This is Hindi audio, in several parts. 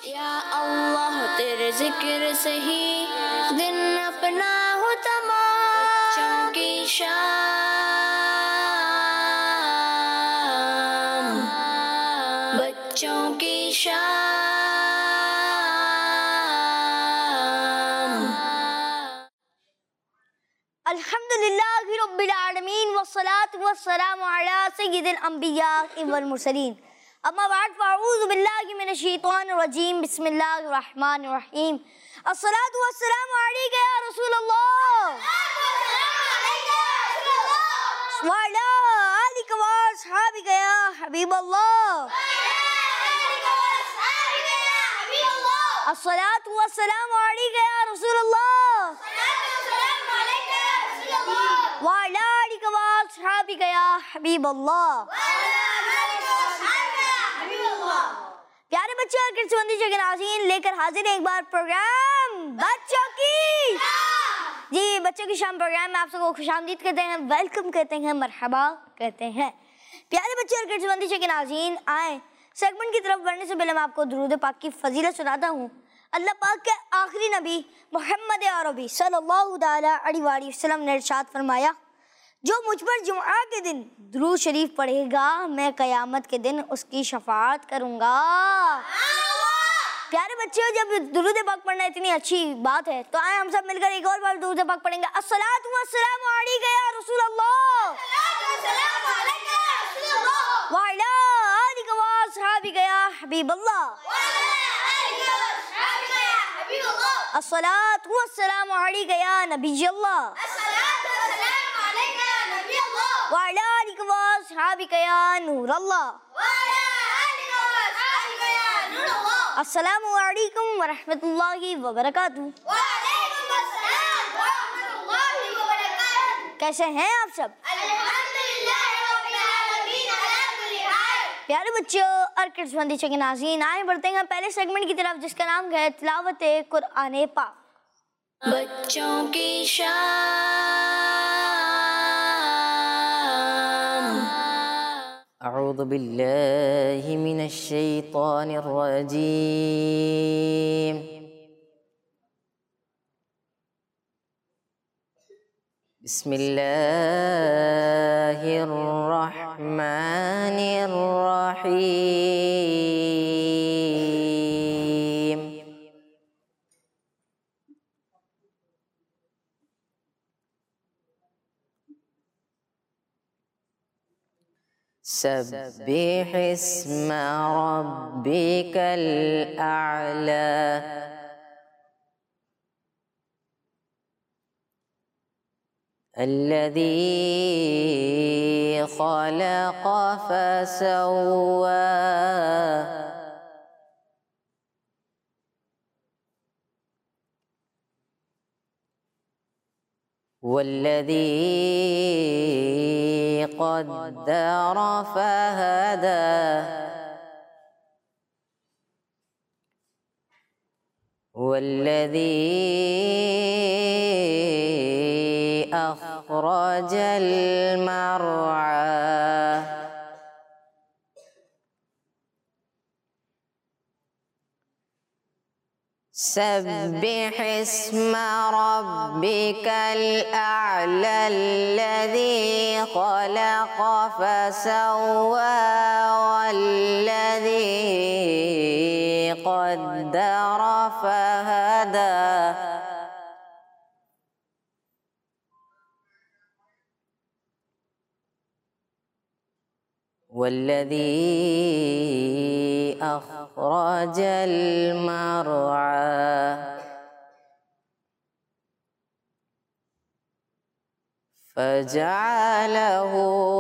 या अल्लाह तेरे जिक्र से ही दिन अपना हो तमाम, बच्चों की शाम, बच्चों की शाम। अल्हम्दुलिल्लाहि रब्बिल आलमीन वस्सलातु वस्सलामु अला सय्यिदिल अंबिया वल मुरसलीन। अम्मा बाद फ़अऊज़ु बिल्लाहि मिनश शैतानिर रजीम। बिस्मिल्लाहिर रहमानिर रहीम। अस्सलातु वस्सलामु अलैका या रसूलल्लाह व अला आलिका व अस्हाबिका या हबीबल्लाह। अस्सलातु वस्सलामु अलैका या रसूलल्लाह व अला आलिका व अस्हाबिका या हबीबल्लाह। प्यारे बच्चों और किड्स के नाज़रीन, लेकर हाजिर एक बार प्रोग्राम बच्चों की जी बच्चों की शाम प्रोग्राम में आप सबको खुशामदीद कहते हैं, वेलकम कहते हैं, मरहबा कहते हैं। प्यारे बच्चों और किड्स के नाज़रीन, आए सेगमेंट की तरफ बढ़ने से पहले मैं आपको दुरूद पाक की फजीलत सुनाता हूँ। अल्लाह पाक के आखिरी नबी मोहम्मद अरबी सल्लल्लाहु अलैहि वसल्लम ने इरशाद फरमाया, जो मुझ पर जुम्आ के दिन दुरूद शरीफ पढ़ेगा मैं क़यामत के दिन उसकी शफाअत करूँगा। प्यारे बच्चों, जब दुरूद पाक पढ़ना इतनी अच्छी बात है तो आए हम सब मिलकर एक और बार दुरूद पाक पढ़ेंगे। अस्सलातु वस्सलामु अलैका या रसूलल्लाह व अला आलिका व अस्हाबिका या हबीबल्लाह। अस्सलातु वस्सलामु अलैका या नबियल्लाह व अला आलिका व अस्हाबिका या नूरल्लाह। अस्सलामु अलैकुम व रहमतुल्लाहि व बरकातुहू। कैसे हैं आप सब? प्यारे बच्चों और किड्स के नाज़रीन, आए बढ़ते हैं पहले सेगमेंट की तरफ जिसका नाम है तिलावत कुरान पाक। बच्चों की शाम। अऊज़ु बिल्लाहि मिनश शैतानिर रजीम। बिस्मिल्लाहिर रहमानिर रहीम। सब्बिह इस्म रब्बिकल अअला। अल्लज़ी खलक़ फसव्वा। वल्लज़ी क़द्दर फहदा। वल्लज़ी अख़रजल मरअा। सब्बिह इस्म रब्बिकल अअला अल्लज़ी खलक़ फसव्वा। वल्लज़ी क़द्दर फहदा। वल्लज़ी अख़रजल मरअा। फजअलहु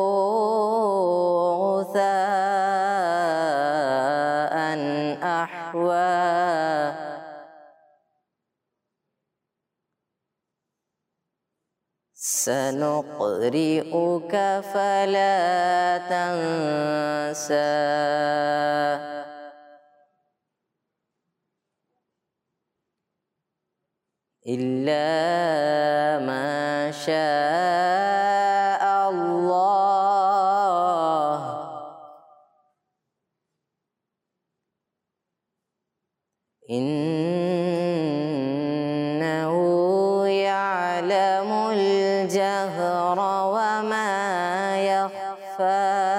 गुसाअन अहवा। सनुक़रिउक फला तंसा। इल्ला मा शाअ अल्लाह। इन्नहु यअलमुल जहर वमा यख्फा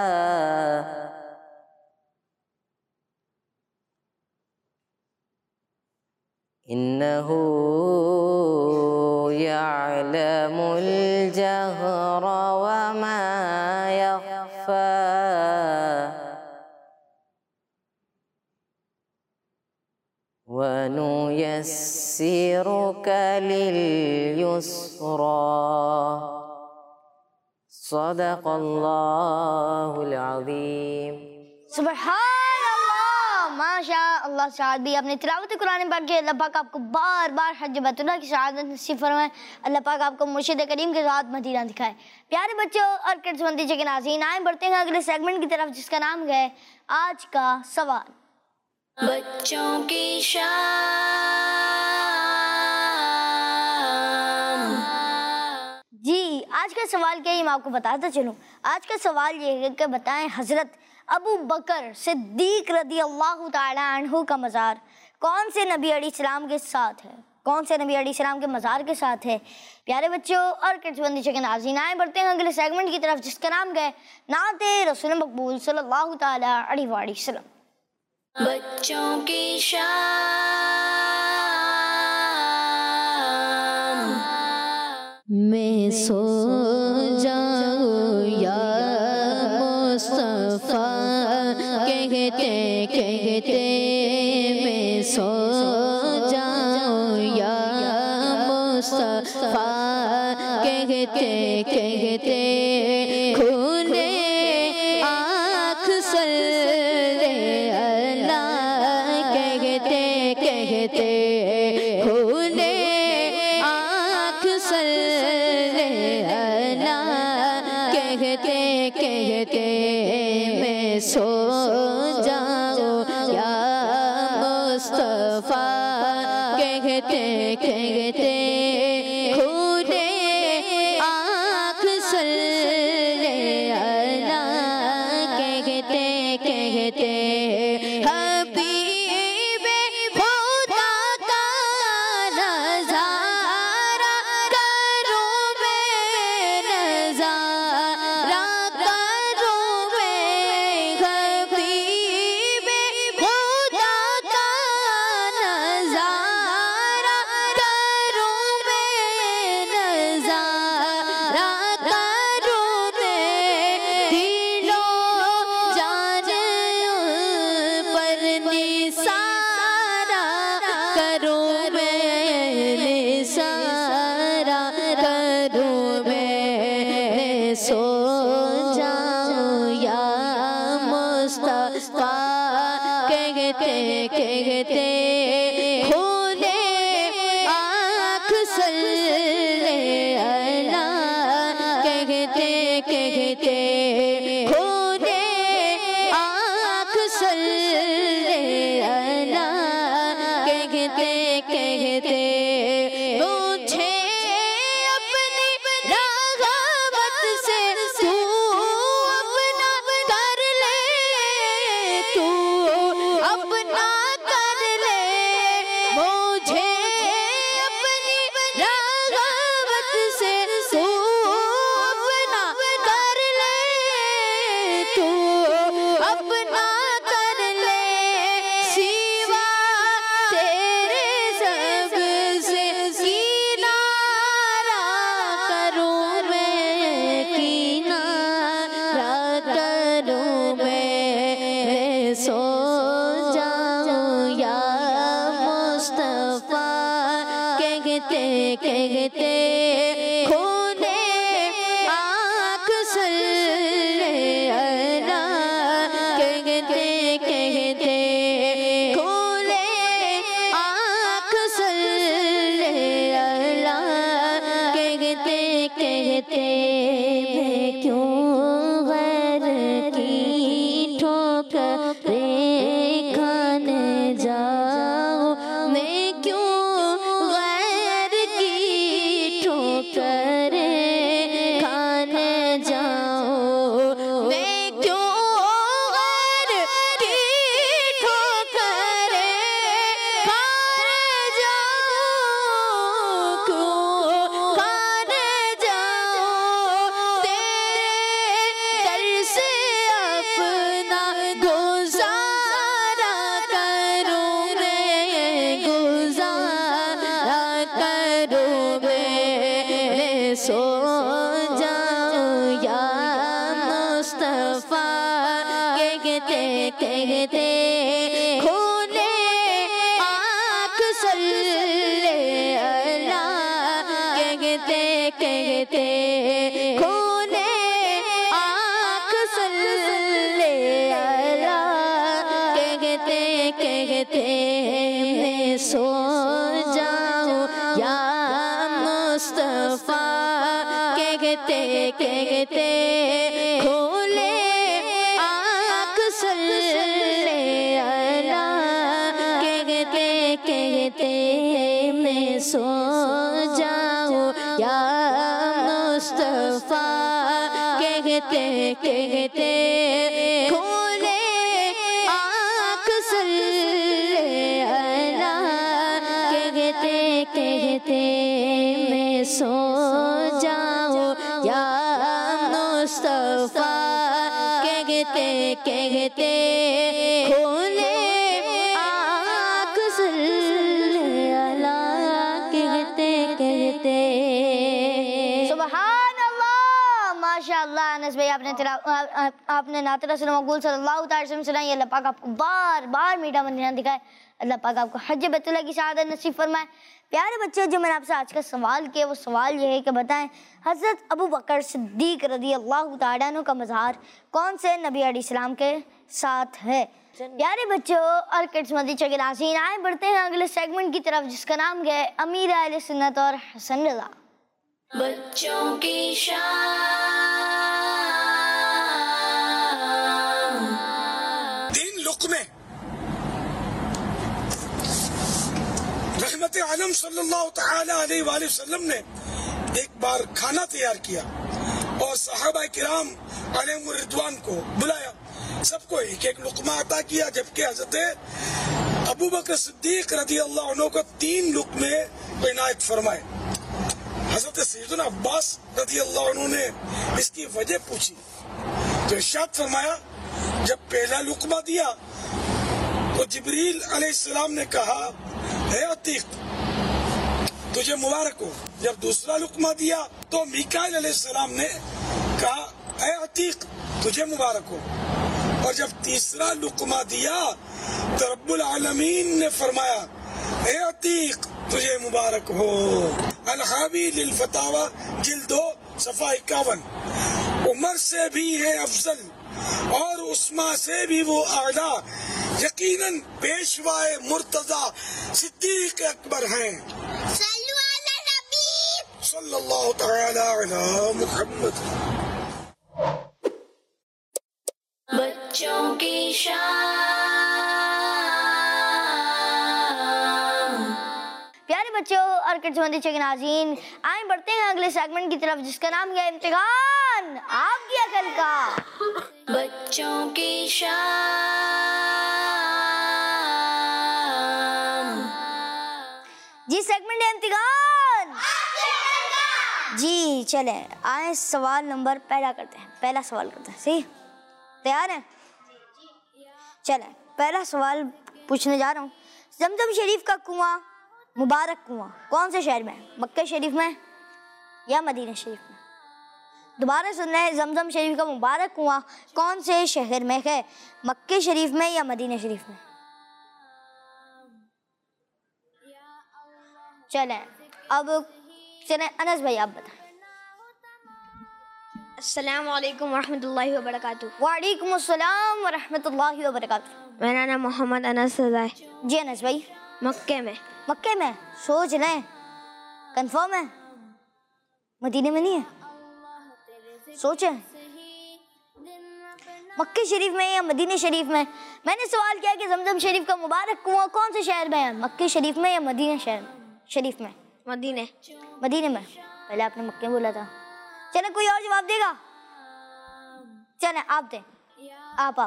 इन्नहु यअलमुल जहर वमा यख्फा वनुयस्सिरुक लिल-युस्रा सदक़ल्लाहुल अज़ीम। सुभान अल्लाह, माशा अल्लाह। साद भी आपने तिलावत कुरान पाक की। अल्लाह पाक आपको बार बार हज बैतुल्लाह की शहादत नसीब फरमाए। अल्लाह पाक आपको मुर्शिद करीम के साथ मदीना दिखाए। प्यारे बच्चों और किड्स के नाज़रीन, आए बढ़ते हैं अगले सेगमेंट की तरफ, जिसका नाम है आज का सवाल। बच्चों की शान। जी, आज का सवाल क्या है मैं आपको बताता चलूं। आज का सवाल ये है कि बताएं हजरत अबू बकर सिद्दीक रदी अल्लाह ताला अन्हु का मज़ार कौन से नबी अलैहिस्सलाम के साथ है, कौन से नबी अलैहिस्सलाम के मज़ार के साथ है। प्यारे बच्चों और किड्स के नाज़रीन, आए बढ़ते हैं अगले सेगमेंट की तरफ, जिसका नाम है नाते रसूल मकबूल सल्लल्लाहु ताला अलैहि वसल्लम। बच्चों की शान। मैं सो जाऊं या मुस्तफा कहते कहते, मैं सो जाऊं या मुस्तफा कहते कहते, खूने आँख सल्ले अल्लाह कहते कहते, खूने आँख सल्ले अल्लाह कहते कहते, मैं सो जाऊं या मुस्तफा कहते कहते, खूने आँख सल्ले अल्लाह कहते कहते, हबीबे खुदा का नज़ारा करूं मैं, नज़ारा करूं मैं, हबीबे खुदा का नज़ारा करूं मैं, नज़ारा करूं मैं, दिलों जाने पर निसारा करूं मैं, निसारा करूं मैं, सो जाऊं या मुस्तफा कहते कहते, खूने आँख सल्ले अल्लाह कहते कहते, खूने आँख सल्ले अल्लाह कहते कहते, मुझे अपनी राहमत से तू अपना कर ले, तू अपना कर ले, मुझे अपनी राहमत से तू अपना कर ले, तू अपना कर ले, सिवा तेरे सबसे किनारा करूं मैं, किनारा करूं मैं, सो जाऊं या मुस्तफा कहते कहते, खूने आँख सल्ले अल्लाह कहते कहते, खूने आँख सल्ले अल्लाह कहते कहते, मैं क्यों गैर की ठोकरें खाने जाऊं, मैं क्यों गैर की ठोकरें खाने जाऊं, मैं क्यों गैर की ठोकरें मैं सो जाऊं या मुस्तफा कहते कहते खोले आँख सल्ले अला कहते कहते मैं सो जाऊं या मुस्तफा कहते कहते खोले आँख सल्ले अला कहते कहते मैं सो जाऊं या मुस्तफा कहते कहते खोले आँख सल्ले अला कहते कहते। सुभान अल्लाह, माशाअल्लाह। अनस भाई आपने नात रसूल मकबूल सल्लल्लाहु अलैहि वसल्लम सुनाई। अल्लाह पाक आपको बार बार मीठा मदीना दिखाए। अल्लाह पाक आपको हज बैतुल्लाह की शहादत नसीब फरमाए। प्यारे बच्चों, जो मैंने आपसे आज का सवाल किया वो सवाल ये है कि बताएं हज़रत अबू बकर सिद्दीक रज़ी अल्लाह तआला अन्हु का मज़ार कौन से नबी अलैहिस्सलाम के साथ है। प्यारे बच्चों और किड्स मदीना के नाज़रीन, आए बढ़ते हैं अगले सेगमेंट की तरफ जिसका नाम है अमीर अहले सुन्नत और हसन रज़ा। बच्चों की शान। तीन लुक़मे रहमत आलम सल्लल्लाहु तआला अलैहि वसल्लम ने एक बार खाना तैयार किया और सहाबा किराम अलैहिम रिदवान को बुलाया। सबको एक एक लुक़मा अता किया, जबकि हज़रत अबू बकर सिद्दीक रज़ी अल्लाह अन्हु को तीन लुक़मे इनायत फरमाए। हज़रत सैयदना अब्बास रज़ी अल्लाह अन्हु ने इसकी वजह पूछी तो इरशाद फरमाया, जब पहला लुक़मा दिया तो जिब्रील अलैहिस्सलाम ने कहा, है अतीक तुझे मुबारक हो। जब दूसरा लुक़मा दिया तो मीकाईल अलैहिस्सलाम ने कहा, है अतीक तुझे मुबारक हो। और जब तीसरा लुक़मा दिया तो रब्बुल आलमीन ने फरमाया, है अतीक तुझे मुबारक हो। अल-हावी लिल फतावा जिल्द 2 सफ़ा 51। उमर से भी है अफजल और उस्मा से भी वो आला, यकीनन पेशवाए मुर्तजा सिद्दीक अकबर हैं। सल्लल्लाहु तआला अला मुहम्मद। बच्चों की शान। प्यारे बच्चों और किड्स मदीना के नाज़रीन, आए बढ़ते हैं अगले सेगमेंट की तरफ जिसका नाम है इम्तिहान आपकी अकल का। बच्चों की शान। जी सेगमेंट है इम्तिहान। जी चले आए सवाल नंबर पहला करते हैं। पहला सवाल करते हैं, सही तैयार हैं? चले पहला सवाल पूछने जा रहा हूँ। जमजम शरीफ का कुआं, मुबारक कुआं कौन से शहर में है? मक्का शरीफ में या मदीना शरीफ में? दोबारा सुन रहे हैं, जमजम शरीफ का मुबारक कुआं कौन से शहर में है? मक्के शरीफ में या मदीना शरीफ में? चलें अब चलें अनस भाई आप बताएं। अस्सलाम वालेकुम वरहमतुल्लाहि वबरकातुहू। वालेकुम अस्सलाम वरहमतुल्लाहि वबरकातुहू। मेरा नाम मोहम्मद अनस रज़ा है। जी अनस भाई, मक्के में। मक्के में? सोच लें, कंफर्म है? मदीने में नहीं है? सोचें मक्के शरीफ में या मदीने शरीफ में। मैंने सवाल किया कि जमजम शरीफ का मुबारक कुआं कौन से शहर में है? मक्के शरीफ में या मदीना शरीफ में? मदीने। मदीने में। पहले आपने मक्के बोला था। चले कोई और जवाब देगा? चले आप दें। आप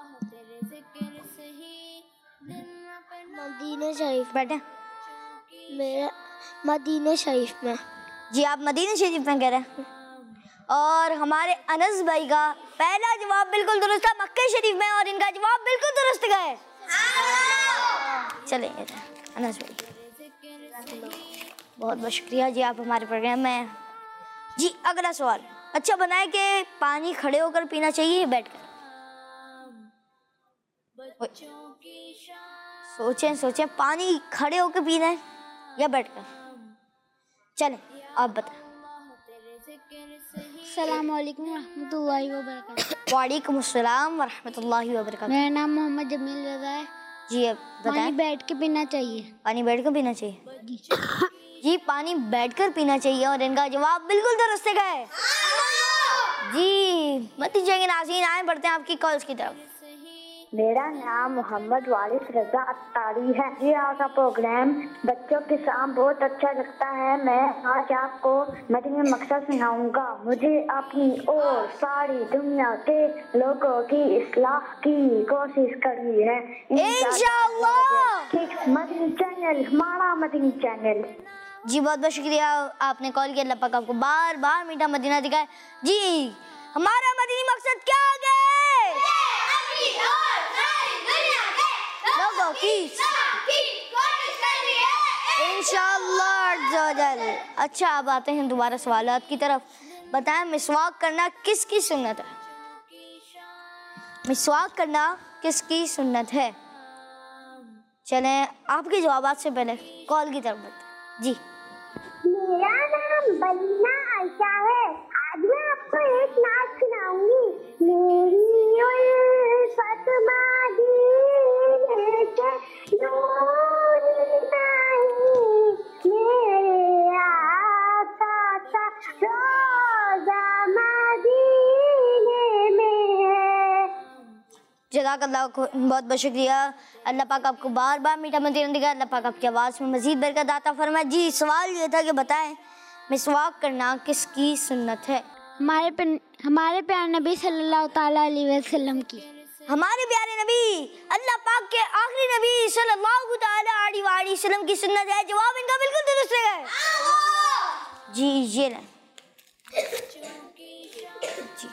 मदीने शरीफ। बैठे। मेरा मदीने शरीफ में। जी आप मदीना शरीफ में कह रहे हैं और हमारे अनस भाई का पहला जवाब बिल्कुल दुरुस्त था, मक्के शरीफ में, और इनका जवाब बिल्कुल दुरुस्त गए। चले अनस भाई बहुत बहुत शुक्रिया जी, आप हमारे प्रोग्राम में हैं। जी अगला सवाल, अच्छा बनाए कि पानी खड़े होकर पीना चाहिए या बैठकर? सोचें पानी खड़े होकर पीना है या बैठकर? चलें आप बताएं। अस्सलाम वालेकुम रहमतुल्लाहि व बरकातुहू। वालेकुम अस्सलाम व रहमतुल्लाहि व बरकातुहू। मेरा नाम मोहम्मद जमील रज़ा है जी अब पानी बताएं। बैठ के पीना चाहिए। पानी बैठ कर पीना चाहिए। जी पानी बैठकर पीना चाहिए और इनका जवाब बिल्कुल दुरुस्त है। जी नतीजे नाज़रीन आए बढ़ते हैं आपकी कॉल्स की तरफ। मेरा नाम मोहम्मद वारिस रजा अत्तारी है। जी आपका प्रोग्राम बच्चों के साथ बहुत अच्छा लगता है। मैं आज आपको मदनी मकसद सुनाऊंगा। मुझे अपनी और सारी दुनिया के लोगों की इस्लाह की कोशिश करनी है इंशाअल्लाह। मदनी चैनल हमारा मदनी चैनल। जी बहुत बहुत शुक्रिया आपने कॉल किया। अल्लाह पाक आपको बार बार मीठा मदीना दिखाए। जी हमारा मदनी मकसद क्या है? लोगों की इंशाअल्लाह। अच्छा अब आते हैं दोबारा सवालात की तरफ। बताएं मिसवाक करना किसकी सुन्नत है? मिसवाक करना किसकी सुन्नत है? चलें आपके जवाबात से पहले कॉल की तरफ बढ़ते। जी मेरा नाम बलीना आयशा है। आज मैं आपको एक नाच सुनाऊंगी। मेरी उल्फत मदीने के नूर नहीं, मेरे आका का रोज़ा मदीने में है। जज़ाकल्लाह बहुत बहुत शुक्रिया। अल्लाह पाक आपको बार बार मीठा मदीना दिखाए। अल्लाह पाक आपकी आवाज़ में मज़ीद बरकत अता फरमाए। जी सवाल ये था कि बताएं मिसवाक करना किसकी सुन्नत है? हमारे प्यारे नबी सल्लल्लाहु ताला अलैहि वसल्लम की। हमारे प्यारे नबी अल्लाह पाक के आखिरी नबी सल्लल्लाहु ताला अलैहि वसल्लम की सुन्नत है। जवाब इनका बिल्कुल दुरुस्त है। जी ये लें। जी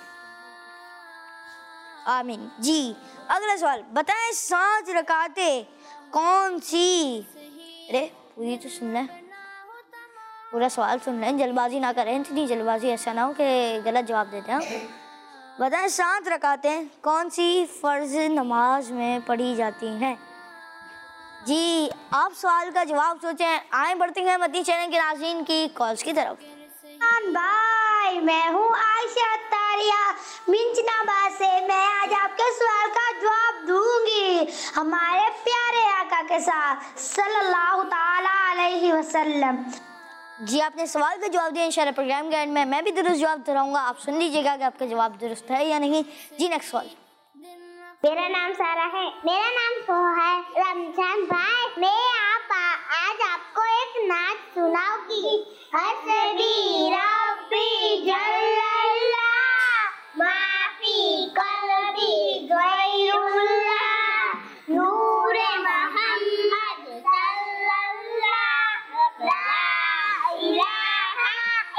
आमीन। जी अगला सवाल बताएं 5 रकातें कौन सी? अरे पूरी तो सुन लें, पूरा सवाल सुन लें, जल्दबाजी ना करें। इतनी जल्दबाजी ऐसा ना हो कि गलत जवाब देते हैं। बताएं 7 रकातें कौन सी फ़र्ज नमाज में पढ़ी जाती हैं? जी आप सवाल का जवाब सोचें। आए बढ़ते हैं मदनी चैनल के नाज़रीन की कॉल्स की तरफ। भाई मैं हूँ आयशा तारिया मिंचनाबाद से। मैं आज आपके सवाल का जवाब दूंगी हमारे प्यारे आका के साथ सल्लल्लाहु ताला अलैहि वसल्लम। जी आपने सवाल का जवाब दिया। इंशाल्लाह प्रोग्राम के एंड में मैं भी दुरुस्त जवाब दोहराऊंगा। आप सुन लीजिएगा कि आपका जवाब दुरुस्त है या नहीं। जी नेक्स्ट कॉल। मेरा नाम सारा है। मेरा नाम सोहा है। रमजान भाई मैं आज आपको एक नाच सुनाऊंगी। हसबी रब्बी जल्लल्लाह माफी कल्बी गैरुल्लाह नूरे मोहम्मद सल्लल्लाह ला इलाहा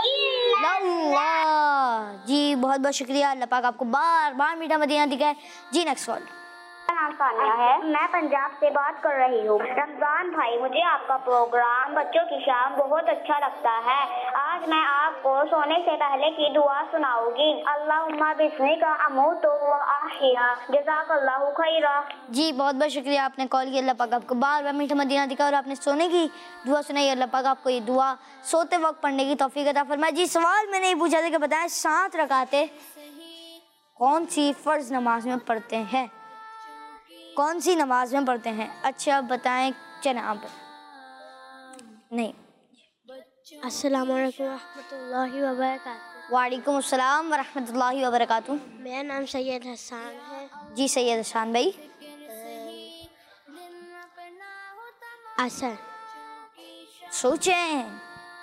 अल्लाह। जी बहुत बहुत शुक्रिया। अल्लाह पाक आपको बार बार मीठा मदीना दिखाए। जी नेक्स्ट कॉल। मेरा नाम सानिया है। मैं पंजाब से बात कर रही हूँ। रमजान भाई मुझे आपका प्रोग्राम बच्चों की शाम बहुत अच्छा लगता है। आज मैं आपको सोने से पहले की दुआ सुनाऊंगी। अल्लाहुम्मा बिस्मिका अमूतु व अहया जज़ाकल्लाहु खैरा। जी बहुत बहुत शुक्रिया आपने कॉल किया। अल्लाह पाक आपको बार बार मीठा मदीना दिखाए और आपने सोने की दुआ सुनाई। अल्लाह पाक आपको ये दुआ सोते वक्त पढ़ने की तौफीक अता फरमाए। जी सवाल मैंने ये पूछा था कि बताएं 7 रकातें कौन सी फ़र्ज नमाज में पढ़ते हैं? कौन सी नमाज में पढ़ते हैं? अच्छा बताएं जनाब। नहीं। अस्सलाम वालेकुम रहमतुल्लाहि व बरकातुहू। वालेकुम अस्सलाम व रहमतुल्लाहि व बरकातुहू। मेरा नाम सैयद हसन है। जी सैयद हसन भाई। असर सोचें।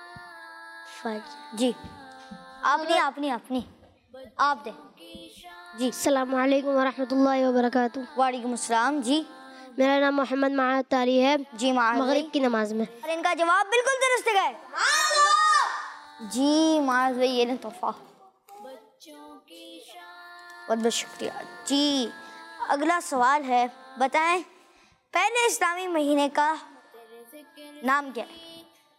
फर्ज। जी आपने आप दे। जी अस्सलाम वालेकुम व रहमतुल्लाहि व बरकातुहू। वालेकुम अस्सलाम। जी मेरा नाम मोहम्मद माहद तारी है। जी मगरिब की नमाज में। और इनका जवाब बिल्कुल दुरुस्त है। जी माज भाई ये ना तोहफा बहुत बहुत शुक्रिया। जी अगला सवाल है बताएं पहले इस्लामी महीने का नाम क्या है?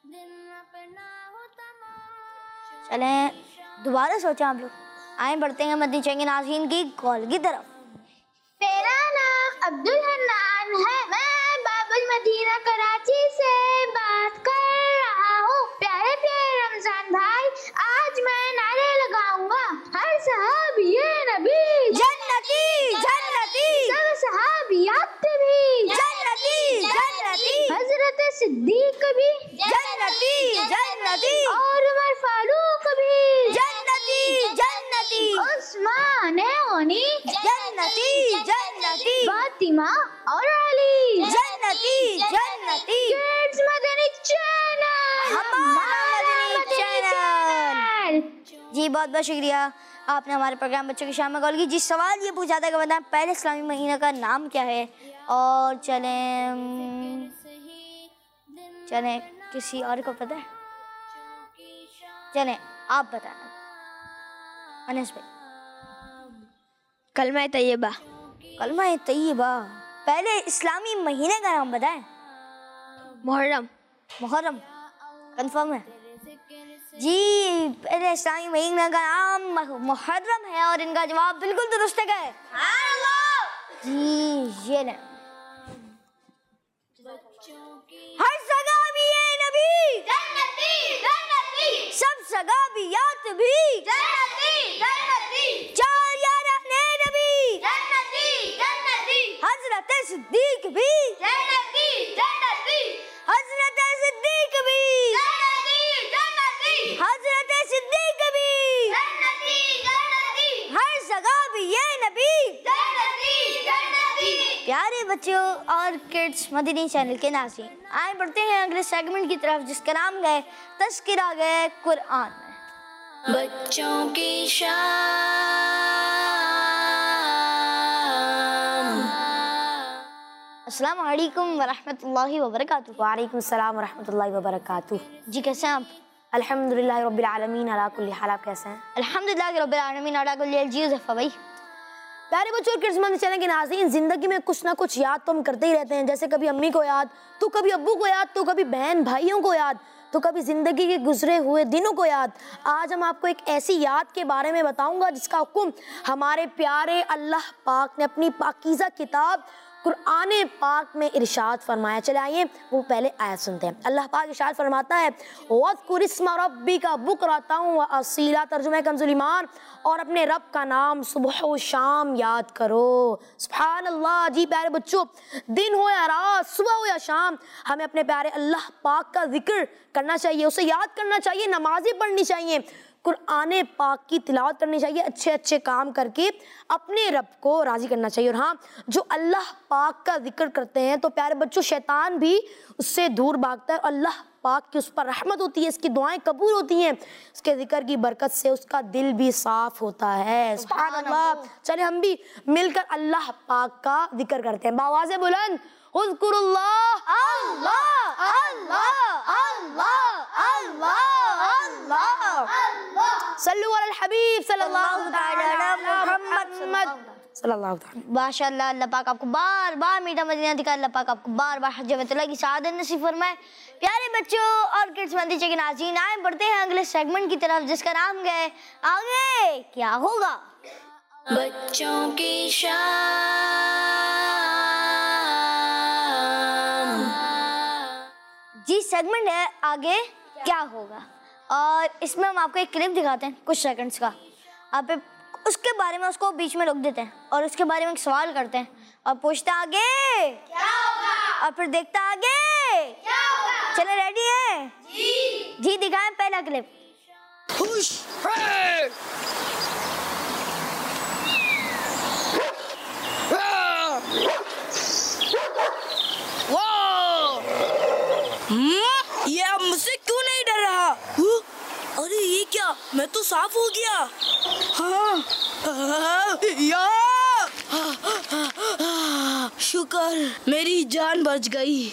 चलें दोबारा सोचें आप लोग। आए बढ़ते हैं मदनी चैनल नाज़रीन की कॉल की तरफ। मेरा नाम अब्दुल हन्नान है। मैं बाबुल मदीना कराची से बात कर रहा हूँ। प्यारे प्यारे रमजान भाई आज मैं नारे लगाऊंगा। हर सहाबी नबी जन्नती जन्नती सब सहाबियात भी जन्नती हजरत सिद्दीक भी जन्नती जन्नती, और उमर फारूक भी जन्नती जन्नती, उस्मान गनी जन्नती जन्नती, फातिमा और अली जन्नती जन्नती। किड्स मदनी चैनल, हमारा मदनी चैनल। जी बहुत बहुत शुक्रिया, आपने हमारे प्रोग्राम बच्चों की शाम में कॉल की। जिस सवाल ये पूछा था कि बताएं पहले इस्लामी महीने का नाम क्या है, और चलें किसी और को पता है? चलें आप बताएं अनस भाई। कलमा तैयबा। कलमा तैयबा। पहले इस्लामी महीने का नाम बताएं। मुहर्रम। मुहर्रम कंफर्म है जी। पहले इस्लामी महीने का नाम मुहर्रम है और इनका जवाब बिल्कुल दुरुस्त है जी। ये ना हर सगा भी है नबी जन्नती जन्नती, सब सगा भी यात भी जन्नती जन्नती, चार याराने नबी जन्नती जन्नती, हजरत सिद्दीक भी जन्नती जन्नती, हजरत सिद्दीक भी जन्नती जन्नती, हजरत सिद्दीक भी जन्नती जन्नती, हर सगा भी ये नबी जन्नती जन्नती। प्यारे बच्चों और किड्स मदनी चैनल के नाज़रीन, आए बढ़ते हैं अगले सेगमेंट की तरफ जिसका नाम है तज़किरा गए कुरान में। बच्चों की शाम। अस्सलाम वालेकुम वरहमतुल्लाहि वबरकातुहू। वालेकुम सलाम वरहमतुल्लाहि वबरकातुहू। जी कैसे हैं आप? अल्हम्दुलिल्लाह रब्बिल आलमीन, अला कुल्ली हाल। आप कैसे हैं? अल्हम्दुलिल्लाह रब्बिल आलमीन अला कुल्ली हाल। जी ज़फ़ा भाई। प्यारे बच्चों और किड्स मदनी चैनल के नाज़रीन, जिंदगी में कुछ ना कुछ याद तो हम करते ही रहते हैं। जैसे कभी अम्मी को याद, तो कभी अब्बू को याद, तो कभी बहन भाइयों को याद, तो कभी जिंदगी के गुजरे हुए दिनों को याद। आज हम आपको एक ऐसी याद के बारे में बताऊंगा जिसका हुक्म हमारे प्यारे अल्लाह पाक ने अपनी पाकीज़ा किताब कुरान पाक में इरशाद फरमाया। चले आइए वो पहले आयत सुनते हैं। अल्लाह पाक इरशाद फरमाता है, वज़्कुर इस्मा रब्बिका बुकरतन व असीला, तर्जुमा कंजुल ईमान, और अपने रब का नाम सुबह व शाम याद करो। सुभान अल्लाह। जी प्यारे बच्चों, दिन हो या रात, सुबह हो या शाम, हमें अपने प्यारे अल्लाह पाक का जिक्र करना चाहिए, उसे याद करना चाहिए, नमाज़ें पढ़नी चाहिए, कुरान पाक की तिलावत करनी चाहिए, अच्छे अच्छे काम करके अपने रब को राज़ी करना चाहिए। और हाँ, जो अल्लाह पाक का जिक्र करते हैं तो प्यारे बच्चों शैतान भी उससे दूर भागता है। अल्लाह पाक की उस पर रहमत होती है, इसकी दुआएं कबूल होती हैं, उसके जिक्र की बरकत से उसका दिल भी साफ होता है। सुभान अल्लाह। चले हम भी मिलकर अल्लाह पाक का जिक्र करते हैं बावाज़े बुलंद। उज़्कुरुल्लाह, अल्लाह अल्लाह अल्लाह अल्लाह अल्लाह, सल्लु अलल हबीब सल्लल्लाहु अलैहि मुहम्मद सल्लल्लाहु अलैहि। माशाअल्लाह, अल्लाह पाक आपको बार बार मीठा मदीना दिखा, अल्लाह पाक आपको बार बार हज बैतुल्लाह की सआदत नसीब फरमाए। प्यारे बच्चों और किड्स मदनी चैनल के नाज़रीन, आए बढ़ते हैं अगले सेगमेंट की तरफ जिसका नाम है आगे क्या होगा। बच्चों की शाम। जी सेगमेंट है आगे क्या होगा, और इसमें हम आपको एक क्लिप दिखाते हैं कुछ सेकंड्स का, आप उसके बारे में उसको बीच में रोक देते हैं और उसके बारे में एक सवाल करते हैं और पूछते हैं आगे क्या होगा, और फिर देखते हैं आगे क्या होगा। चले रेडी हैं? जी दिखाएं पहला क्लिप। ये अब मुझसे क्यों नहीं डर रहा? अरे ये क्या, मैं तो साफ हो गया। हाँ, शुक्र मेरी जान बच गई। ये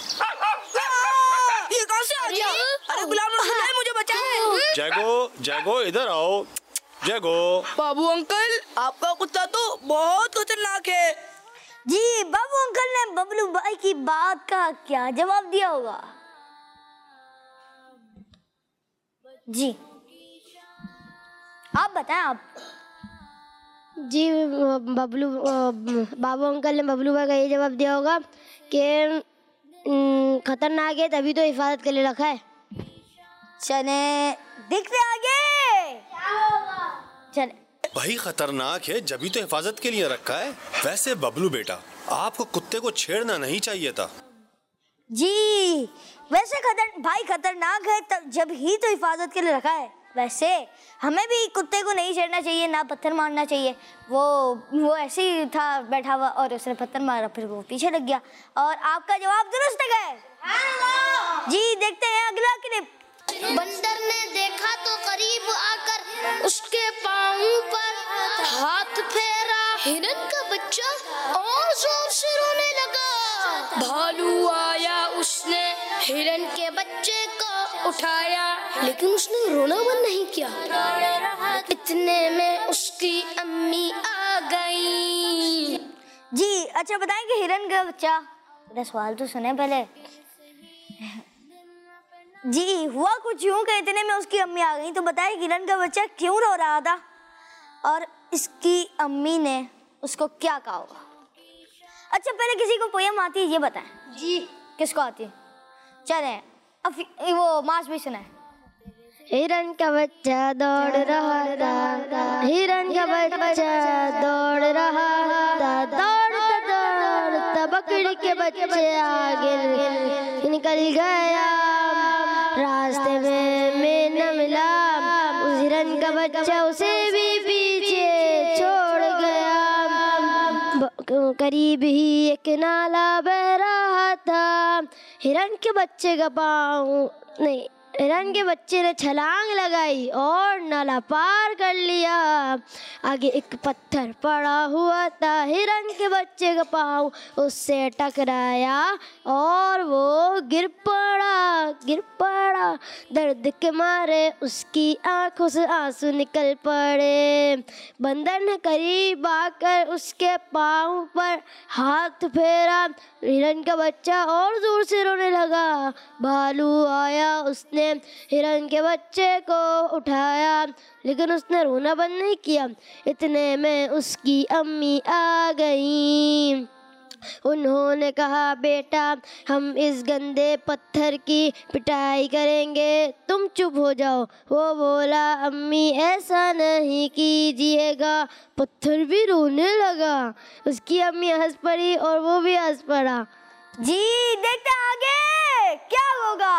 कहाँ से आ गया? अरे गुलाम रसूल है, मुझे बचाए। जैगो इधर आओ। जैगो। बाबू अंकल, आपका कुत्ता तो बहुत खतरनाक है। जी बाबू अंकल ने बबलू भाई की बात का क्या जवाब दिया होगा? जी आप बताएं। आप जी बाबू अंकल ने बबलू भाई का ये जवाब दिया होगा कि खतरनाक है तभी तो हिफाजत के लिए रखा है। चले देखते आगे क्या होगा। चले भाई खतरनाक है जब ही तो हिफाजत के लिए रखा है। वैसे बबलू बेटा, आपको कुत्ते को छेड़ना नहीं चाहिए था। जी वैसे भाई खतरनाक है तब जब ही तो हिफाजत के लिए रखा है। वैसे हमें भी कुत्ते को नहीं छेड़ना चाहिए, ना पत्थर मारना चाहिए। वो ऐसे ही था बैठा हुआ और उसने पत्थर मारा, फिर वो पीछे लग गया। और आपका जवाब दुरुस्त है। जी देखते हैं अगला क्लिप। बंदर ने देखा तो करीब आकर उसके पाँव पर हाथ फेरा। हिरन का बच्चा और जोर से रोने लगा। भालू आया, उसने हिरन के बच्चे को उठाया, लेकिन उसने रोना बंद नहीं किया। इतने में उसकी अम्मी आ गई। जी अच्छा बताएं कि हिरन का बच्चा, मेरा सवाल तो सुने पहले। जी हुआ कुछ यूं कि इतने में उसकी अम्मी आ गई। तो बताएं हिरन का बच्चा क्यों रो रहा था और इसकी अम्मी ने उसको क्या कहा होगा। अच्छा पहले किसी को पोयम आती है ये बताएं। जी किसको आती है? चलें वो मास भी सुनाए। हिरन का बच्चा दौड़ रहा था, हिरन का बच्चा दौड़ रहा था, दौड़ता दौड़ता बकरी के बच्चे आगे निकल गया। रास्ते में न मिला उस हिरन का बच्चा, उसे भी पीछे छोड़ गया। करीब ही एक नाला बह रहा था। हिरन के बच्चे का पाँव नहीं, हिरन के बच्चे ने छलांग लगाई और नाला पार कर लिया। आगे एक पत्थर पड़ा हुआ था। हिरन के बच्चे का पाँव उससे टकराया और वो गिर पड़ा। दर्द के मारे उसकी आंखों से आंसू निकल पड़े। बंदर ने करीब आकर उसके पाँव पर हाथ फेरा। हिरन का बच्चा और जोर से रोने लगा। भालू आया, उसने हिरन के बच्चे को उठाया, लेकिन उसने रोना बंद नहीं किया। इतने में उसकी अम्मी आ गई। उन्होंने कहा, बेटा हम इस गंदे पत्थर की पिटाई करेंगे, तुम चुप हो जाओ। वो बोला, अम्मी ऐसा नहीं कीजिएगा। पत्थर भी रोने लगा। उसकी अम्मी हंस पड़ी और वो भी हंस पड़ा। जी देखते आगे क्या होगा।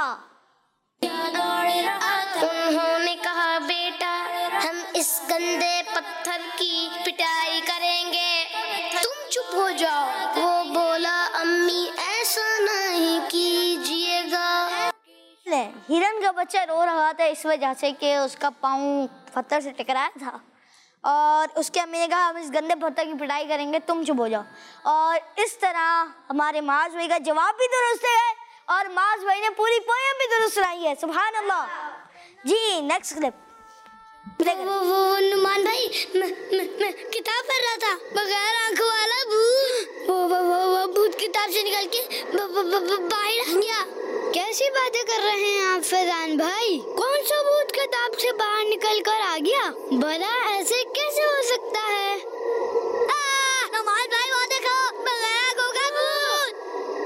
उन्होंने कहा, बेटा हम इस गंदे पत्थर की पिटाई करेंगे, तुम चुप हो जाओ। वो बोला, अम्मी ऐसा नहीं कीजिएगा। हिरन का बच्चा रो रहा था इस वजह से कि उसका पाँव पत्थर से टकराया था और उसकी अम्मी ने कहा हम इस गंदे पत्थर की पिटाई करेंगे, तुम चुप हो जाओ। और इस तरह हमारे माज भाई का जवाब भी दुरुस्त है और माज भाई ने पूरी पोयम भी दुरुस्त सुनाई है। सुभान अल्लाह। जी नेक्स्ट क्लिप। वो नुमान भाई मैं किताब पढ़ रहा था, बगैर आंखों वाला भूत। वो भूत किताब से निकल के बाहर आ गया। कैसी बातें कर रहे हैं आप फैजान भाई? कौन सा भूत किताब से बाहर निकल कर आ गया? भला ऐसे कैसे हो सकता है? नुमान भाई वो देखो, बगैर आंखों का भूत।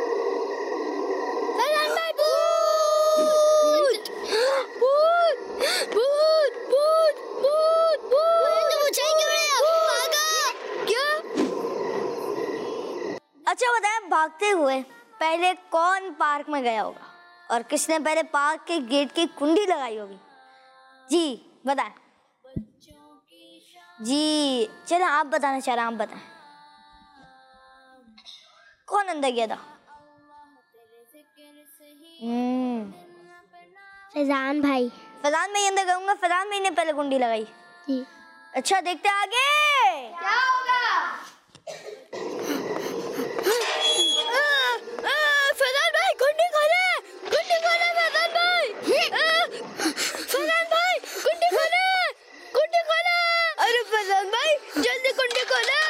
फैजान भाई भूत भूत भूत भूत भूत भूत। तो ऊंचाई क्यों रहे हो? भागो। क्या? अच्छा बताएं, भागते हुए पहले कौन पार्क में गया होगा और किसने पहले पार्क के गेट की कुंडी लगाई होगी? जी बताएं। जी चलो आप बताना चाह रहे हैं, आप बताएं कौन अंदर गया था? फैजान भाई। फैजान भाई अंदर गऊंगा। फैजान भाई ने पहले कुंडी लगाई। जी। अच्छा देखते आगे क्या होगा। फैजान भाई कुंडी खोले, कुंडी खोले फैजान भाई। फैजान भाई कुंडी खोले, कुंडी खोले। अरे फैजान भाई जल्दी कुंडी खोले।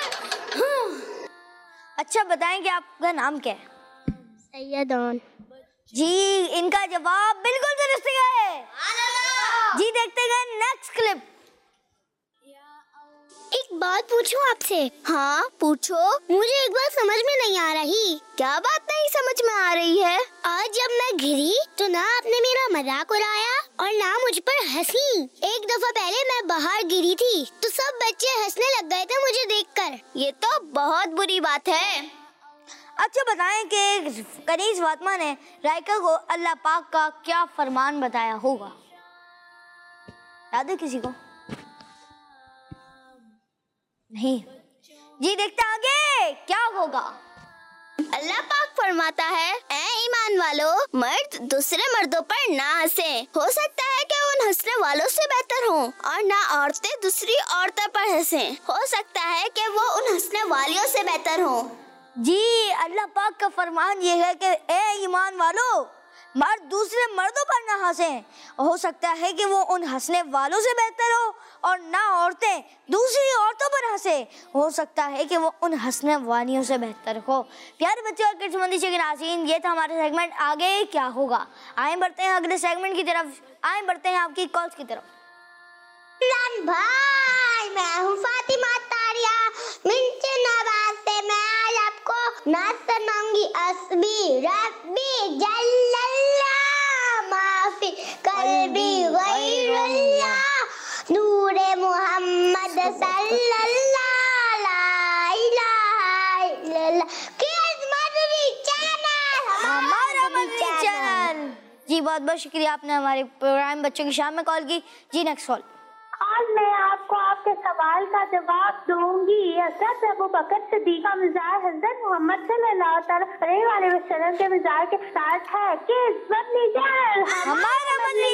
अच्छा बताएं कि आपका नाम क्या है? सैयदौन। जी इनका जवाब बिल्कुल दुरुस्त है। जी देखते हैं नेक्स्ट क्लिप। एक बात पूछूं आपसे? हाँ पूछो। मुझे एक बात समझ में नहीं आ रही। क्या बात नहीं समझ में आ रही है? आज जब मैं गिरी तो ना आपने मेरा मजाक उड़ाया और ना मुझ पर हंसी। एक दफा पहले मैं बाहर गिरी थी तो सब बच्चे हंसने लग गए थे मुझे देखकर। ये तो बहुत बुरी बात है। अच्छा बताएं कि कनीज फातिमा ने राइका को अल्लाह पाक का क्या फरमान बताया होगा? याद है किसी को? नहीं जी, देखते आगे क्या होगा। अल्लाह पाक फरमाता है, ऐ ईमान वालों, मर्द दूसरे मर्दों पर ना हंसे। हो सकता है कि उन हंसने वालों से बेहतर हों, और ना औरतें दूसरी औरतों पर हंसें। हो सकता है कि वो उन हंसने वालियों से बेहतर हों। जी, अल्लाह पाक का फरमान ये है कि ए ईमान वालों, मर्द दूसरे मर्दों पर ना हंसें। हो सकता है कि वो उन हंसने वालों से बेहतर हो, और ना औरतें दूसरी औरतों पर हंसे। हो सकता है कि वो उन हंसने वालियों से बेहतर हो। प्यारे बच्चों और किड्स मंदिर के नाज़रीन, ये था हमारा सेगमेंट आगे क्या होगा। आए बढ़ते हैं अगले सेगमेंट की तरफ। आए बढ़ते हैं आपकी कॉल्स की तरफ। भाई, मैं हूँ फातिमा तारिया मिंचे नवाज से। मैं आज आपको नात सुनाऊंगी। अस्बी रब्बी जल्लल्लाह माफी कल्बी गैरुल्लाह नूरे मोहम्मद सल्लल्लाह ला इलाहा इल्लल्लाह। किड्स मदनी चैनल, हमारा मदनी चैनल। जी बहुत बहुत शुक्रिया, आपने हमारे प्रोग्राम बच्चों की शाम में कॉल की। जी नेक्स्ट कॉल। आज मैं आपको आपके सवाल का जवाब दूंगी। हज़रत अबू बकर सिद्दीक़ का मिज़ाज हज़रत मोहम्मद सल्लल्लाहु अलैहि वसल्लम के मिज़ाज के साथ है। किस मदनी चैनल, हमारा मदनी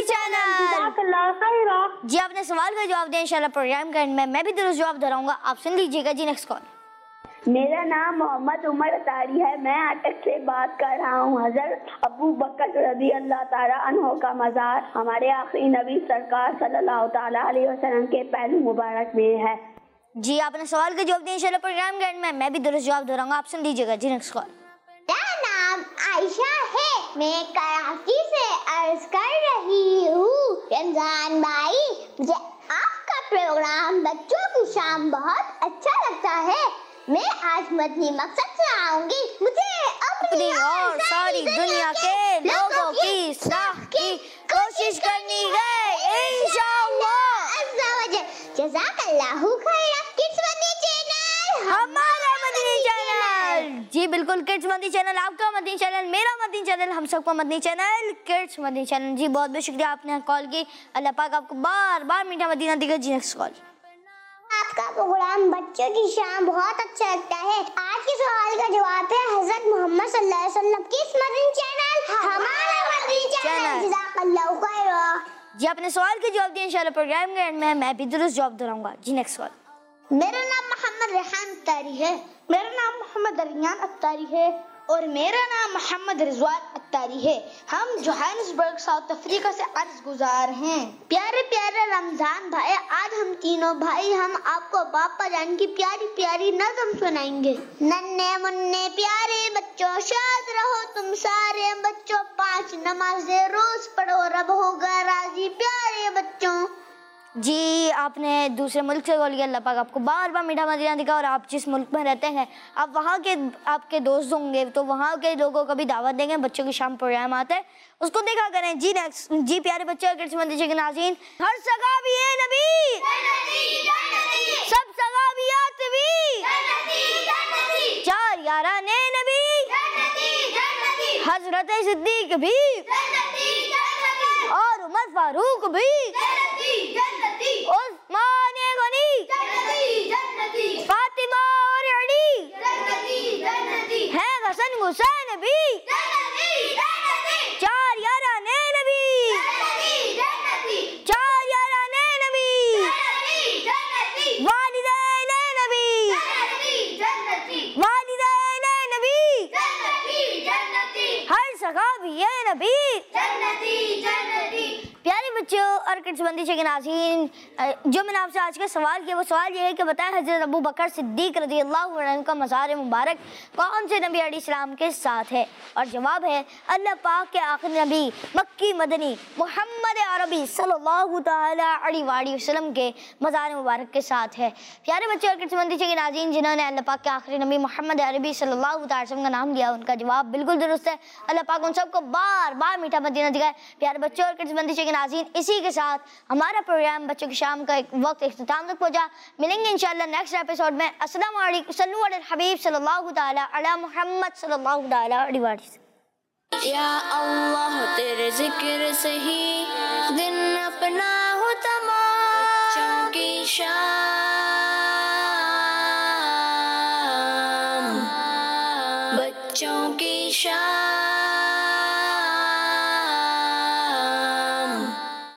चैनल। जी आपने सवाल का जवाब दिया। इंशाल्लाह प्रोग्राम के एंड में मैं भी दुरुस्त जवाब दोहराऊंगा, आप सुन लीजिएगा। जी नेक्स्ट कॉल। मेरा नाम मोहम्मद उमर अतारी है। मैं अटक से बात कर रहा हूँ। हज़रत अबू बकर रज़ी अल्लाह ताला अन्हो का मज़ार हमारे आखिरी नबी सरकार सल्लल्लाहु ताला अलैहि वसल्लम के पहलू मुबारक में है। जी आपने सवाल का जवाब दिया। इंशाल्लाह प्रोग्राम के एंड में मैं भी दुरुस्त जवाब दोहराऊंगा, आप सुन लीजिएगा। जी नेक्स्ट कॉल। मेरा नाम आयशा है। मैं कराची से अर्ज कर रही हूँ। रमजान भाई, मुझे आपका प्रोग्राम बच्चों की शाम बहुत अच्छा लगता है। मैं आज मदनी मकसद से आऊंगी। मुझे अपनी और सारी दुनिया के लोगों की इस्लाह की कोशिश करनी है इंशाअल्लाह। जज़ाकल्लाहु खैरन। किड्स मदनी चैनल, हमारा मदनी चैनल। जी बिल्कुल, किड्स मदनी चैनल आपका मदनी चैनल, मेरा मदनी चैनल, हम सबका Madani Channel, Kids Madani Channel. जी बहुत बहुत शुक्रिया, आपने कॉल की। अल्लाह पाक आपको बार बार मीठा मदीना देगा। जी नेक्स्ट कॉल। आपका प्रोग्राम बच्चों की शाम बहुत अच्छा लगता है। आज के सवाल का जवाब है हज़रत मोहम्मद सल्लल्लाहु अलैहि वसल्लम। किस मदनी चैनल, हमारा मदनी चैनल। जज़ाकल्लाहु खैरन। जी आपने सवाल के जवाब दिए। इंशाल्लाह प्रोग्राम के एंड में मैं भी दुरुस्त जवाब दोहराऊंगा। जी नेक्स्ट कॉल। मेरा नाम मोहम्मद रेहान अत्तारी है। मेरा नाम मोहम्मद अरियान अत्तारी है। और मेरा नाम मोहम्मद रिजवान अत्तारी है। हम जोहानिसबर्ग साउथ अफ्रीका से अर्ज गुजार हैं। प्यारे प्यारे रमजान भाई, आज हम तीनों भाई हम आपको बापा जान की प्यारी प्यारी नज़म सुनाएंगे। नन्हे मुन्ने प्यारे बच्चों, शाद रहो तुम सारे बच्चों, 5 नमाज़ें रोज पढ़ो, रब होगा राजी प्यारे बच्चों। जी आपने दूसरे मुल्क से कॉल किया। अल्लाह पाक आपको बार बार मीठा मदीना दिखा। और आप जिस मुल्क में रहते हैं, आप वहाँ के आपके दोस्त होंगे, तो वहाँ के लोगों को भी दावत देंगे। बच्चों की शाम प्रोग्राम आता है, उसको देखा करें। जी नेक्स्ट। जी प्यारे बच्चों और किड्स मंदिर के नाज़रीन, हर सगा भी है नबी, सब सगा भी आतवी, 4 याराने नबी, हजरत सिद्दीक भी और उमर फारूक भी, उस्मान गनी, फातिमा और अली, है हसन हुसैन भी, 4 याराने नबी, 4 याराने नबी, वालिदैन नबी, वालिदैन नबी, हर सगा भी है नबी। प्यारे बच्चों और किड्स मंदिर के नाज़रीन, जो मैंने आपसे आज का सवाल किया, वो सवाल ये है कि बताएं हज़रत अबू बकर सिद्दीक रज़ियल्लाहु अन्हु का मज़ार मुबारक कौन से नबी अलैहिस्सलाम के साथ है? और जवाब है अल्लाह पाक के आखिरी नबी मक्की मदनी मोहम्मद अरबी सल्लल्लाहु ताला अलैहि वसल्लम के मज़ार मुबारक के साथ है। प्यारे बच्चों और किड्स मंदिर के नाज़रीन, जिन्होंने अल्लाह पाक के आखिरी नबी मोहम्मद अरबी सल्लल्लाहु ताला अलैहि वसल्लम का नाम लिया, उनका जवाब बिल्कुल दुरुस्त है। अल्लाह पाक उन सबको बार बार मीठा मदीना दिखाए। प्यारे बच्चों और किड्स मंदिर के नाज़रीन, इसी के साथ हमारा प्रोग्राम बच्चों की शाम का एक वक्त इख्तिताम तक पहुंचा। मिलेंगे इंशाल्लाह नेक्स्ट एपिसोड में। अस्सलामु अलैकुम, सल्लु अला हबीब सल्लल्लाहु तआला अला मुहम्मद सल्लल्लाहु तआला अलैहि वसल्लम। या अल्लाह तेरे जिक्र से ही दिन अपना हो तमाम, बच्चों की शान